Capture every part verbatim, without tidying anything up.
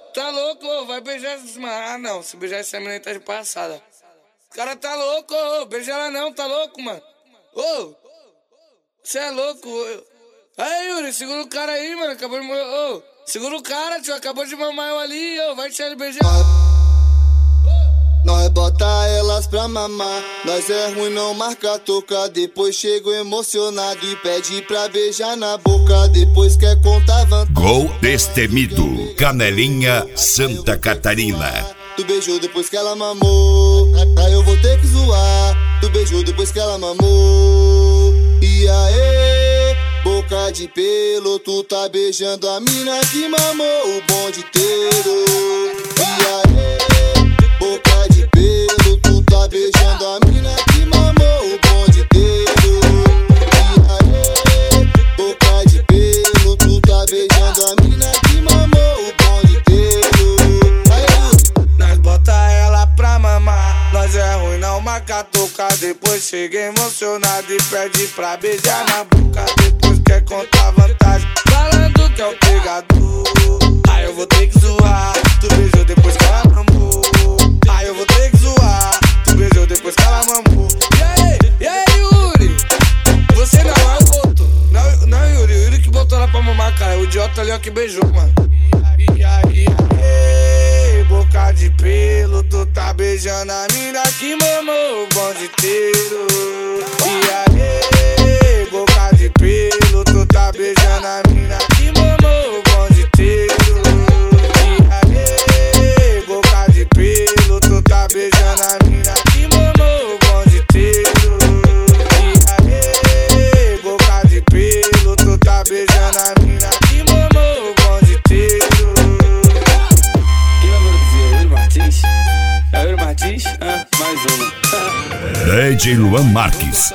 tá louco, ô, vai beijar essa mano. Ah, não, se beijar essa menina tá de passada. O cara tá louco, ô, beija ela não, tá louco, mano. Ô, você é louco, ô. Aí, Yuri, segura o cara aí, mano, acabou de morrer, ô. Segura o cara, tio, acabou de mamar eu ali, ô, vai deixar ele beijar. Nós bota elas pra mamar, nós é ruim, não marca toca. Depois chego emocionado e pede pra beijar na boca. Depois quer contar vantagem. Gol Destemido, Canelinha, Santa Catarina. Tu beijou depois que ela mamou, aí eu vou ter que zoar. Tu beijou depois que ela mamou. E aí, boca de pelo, tu tá beijando a mina que mamou o bonde inteiro. E aí, boca de pelo, tu tá beijando a mina que mamou o bonde inteiro. E aí, boca de pelo, tu tá beijando a mina que mamou o bonde inteiro. Aí, nós bota ela pra mamar, nós é ruim, não marca toca. Depois chega emocionado e pede pra beijar na boca. Depois quer contar vantagem, falando que é o pegador. Aí eu vou ter que zoar, tu beijou depois que ela mamou. Aí eu vou ter que zoar, tu beijou depois que ela mamou. E aí, e aí, Yuri? Você não é o outro. Não, não, Yuri, o Yuri que botou ela pra mamar, cara. O idiota ali ó que beijou, mano. E aí, e aí, boca de pelo, tu tá beijando a mina que mamou o bonde inteiro. E aí, boca de pelo, tu tá beijando a mina que mamou o bonde inteiro. E aí, boca de pelo, tu tá beijando a mina que mamou o bonde inteiro. E aí, boca de pelo, tu tá beijando a mina que mamou o bonde inteiro. Quem vai produzir? Yuri Martins? É Yuri Martins? Ah, mais uma. D J Luan Marques.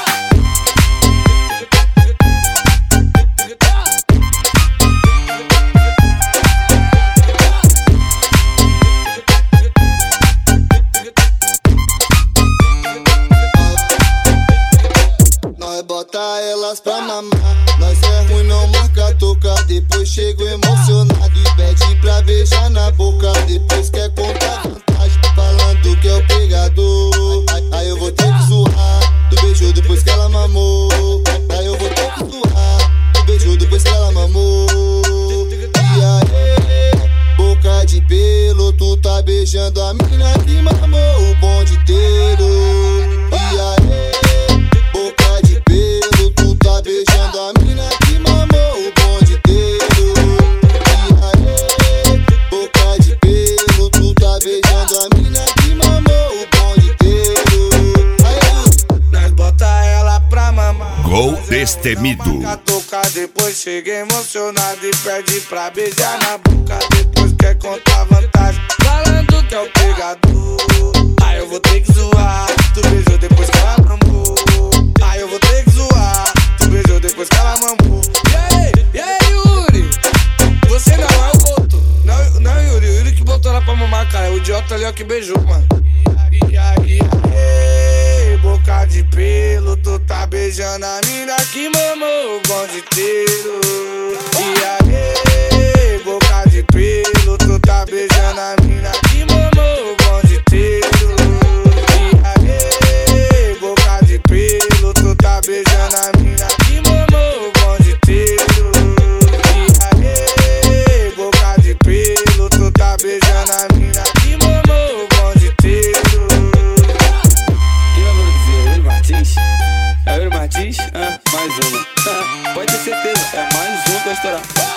nós bota elas pra mamar, nós é ruim, não marca toca. Depois chego emocionado e pede pra beijar na boca. Depois quer contar vantagem, falando que é o pegador. Aí eu vou ter que zoar, tu beijou depois que ela mamou. Aí eu vou ter que zoar, tu beijou depois que ela mamou. E aí, boca de pelo, tu tá beijando a mina que mamou o bonde inteiro. E aí, boca de pelo, tu tá beijando a mina que mamou o bonde inteiro. E aí, boca de pelo, tu tá beijando a mina que mamou o bonde inteiro. Aí, nós bota ela pra mamar. Gol Destemido. Depois chega emocionado e pede pra beijar na boca. Depois quer contar vantagem, falando que é o pegador. Aí eu vou ter que zoar, tu beijou depois que ela mamou. Aí eu vou ter que zoar, tu beijou depois que ela mamou. E aí, e aí, Yuri? Você não é o outro. Não, não, Yuri, o Yuri que botou ela pra mamar, cara. O idiota ali ó que beijou, mano. E aí, e aí, boca de pelo, tu tá beijando a mina que mamou o bonde inteiro. E aí, boca de pelo, tu tá beijando a mina que mamou o bonde inteiro. E aí, boca de pelo, tu tá beijando a mina que mamou o bonde inteiro. E aí, boca de pelo, tu tá beijando a mina que mamou o bonde inteiro. Quem vai produzir? Yuri Martins? É Yuri Martins? Ah, mais uma. Pode ter certeza, é mais um pra estourar.